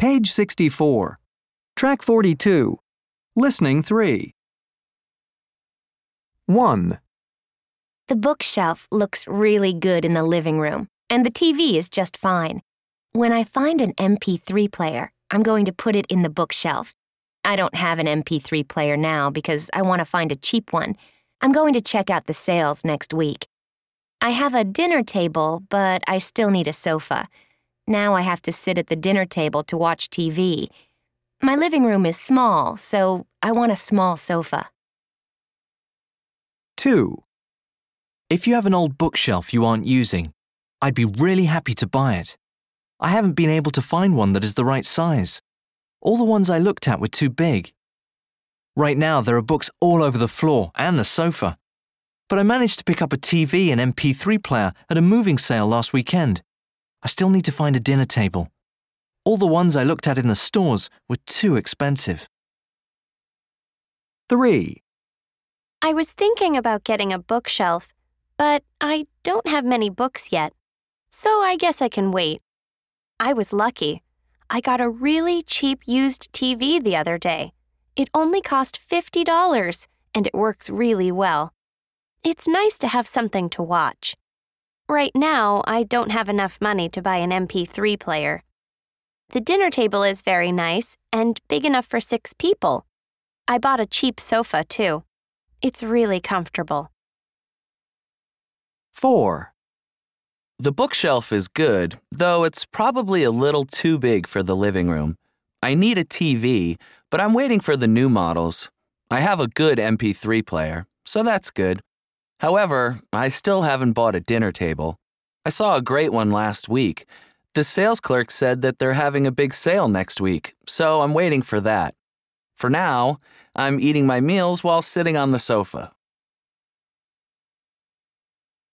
Page 64. Track 42. Listening 3. 1, The bookshelf looks really good in the living room, and the TV is just fine. When I find an MP3 player, I'm going to put it in the bookshelf. I don't have an MP3 player now because I want to find a cheap one. I'm going to check out the sales next week. I have a dinner table, but I still need a sofa. Now I have to sit at the dinner table to watch TV. My living room is small, so I want a small sofa. 2, If you have an old bookshelf you aren't using, I'd be really happy to buy it. I haven't been able to find one that is the right size. All the ones I looked at were too big. Right now there are books all over the floor and the sofa. But I managed to pick up a TV and MP3 player at a moving sale last weekend. I still need to find a dinner table. All the ones I looked at in the stores were too expensive. 3, I was thinking about getting a bookshelf, but I don't have many books yet, so I guess I can wait. I was lucky. I got a really cheap used TV the other day. It only cost $50, and it works really well. It's nice to have something to watch. Right now, I don't have enough money to buy an MP3 player. The dinner table is very nice and big enough for 6 people. I bought a cheap sofa, too. It's really comfortable. 4, The bookshelf is good, though it's probably a little too big for the living room. I need a TV, but I'm waiting for the new models. I have a good MP3 player, so that's good. However, I still haven't bought a dinner table. I saw a great one last week. The sales clerk said that they're having a big sale next week, so I'm waiting for that. For now, I'm eating my meals while sitting on the sofa.